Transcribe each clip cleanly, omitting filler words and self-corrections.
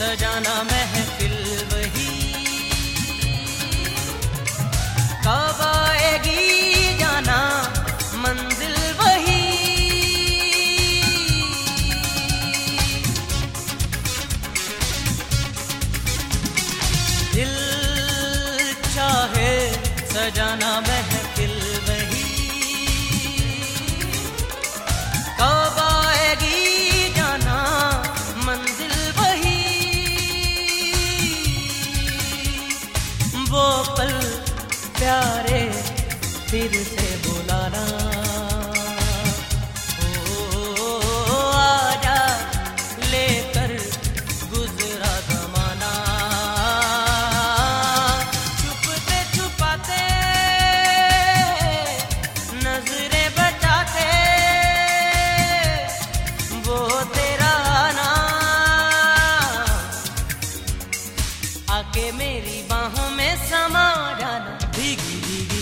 सजाना महफिल वही, कब आएगी जाना मंजिल वही। दिल चाहे सजाना महफिल वही, कब आएगी जाना मंजिल वही। वो पल प्यारे फिर से बुलाना, ओ आजा लेकर गुजरा जमाना। छुपते छुपाते नजरें बचाते वो तेरा आना, आके मेरी बाहों में समा जाना। भीगी भीगी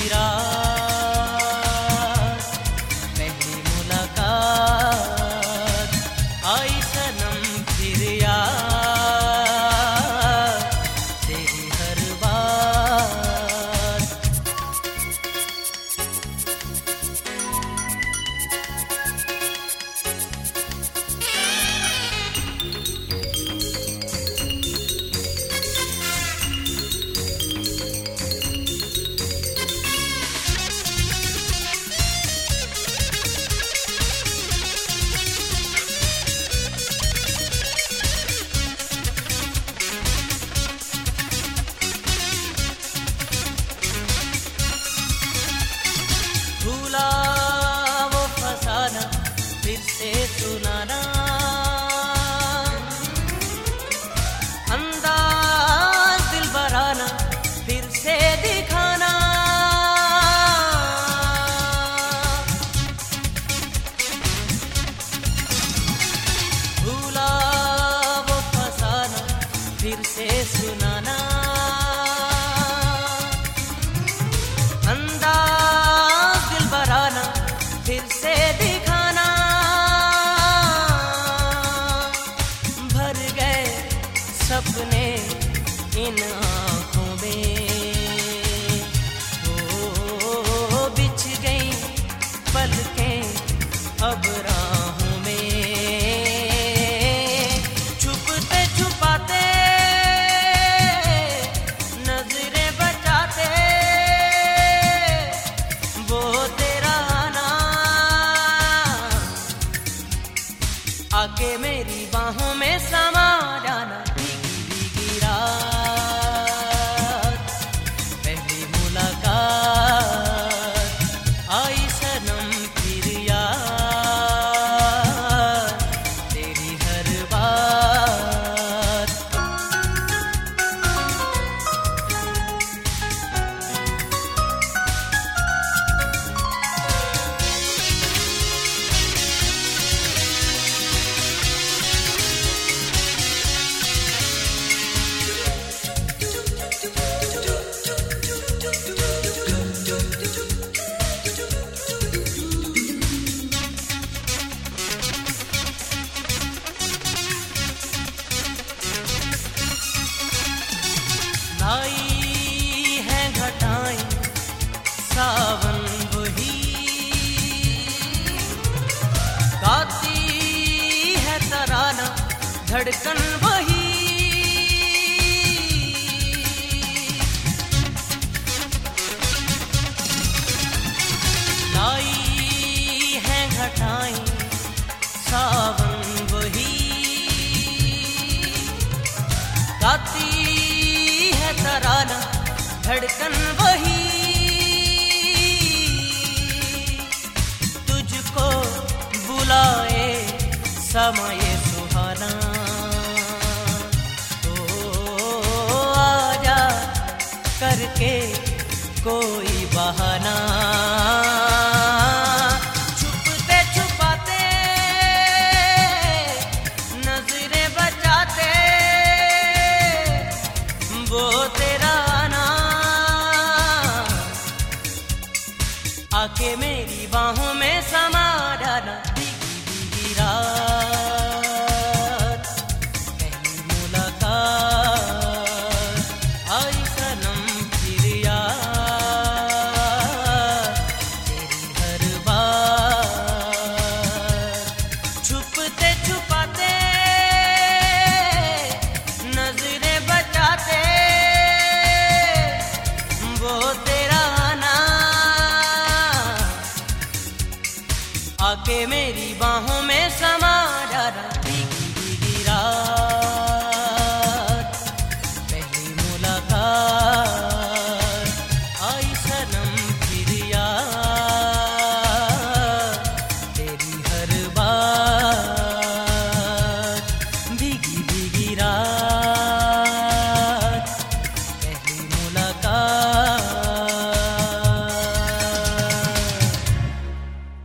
रात पहली मुलाकात, आई सनम फिर याद तेरी हर बात। भूला वो फसाना फिर से सुनाना, अंदाज दिल बराना फिर से दिखाना। भूला वो फसाना फिर से सुनाना, अंदाज दिल बराना फिर से दिखाना। भर गए सपने इन आँखों में, ओ बिछ गई पलकें अब राहों में। छुपते छुपाते नजरें बचाते वो तेरा आना, आके मेरी बाहों में समा जाना। भीगी भीगी रात पहली मुलाकात, आई सनम फिर याद तेरी हर बात। आई है घटाएं सावन वही, गाती है तराना धड़कन वही। लाई है घटाएं सावन वही, गाती है तराना धड़कन वही। तुझको बुलाए समय सुहाना, तो आजा करके कोई बहाना। छुपते छुपाते नजरें बचाते वो तेरा आना, आके मेरी बाहों में समा जाना। भीगी भीगी रात पहली मुलाकात, छुपते छुपाते नजरें बचाते वो तेरा आना आके मेरी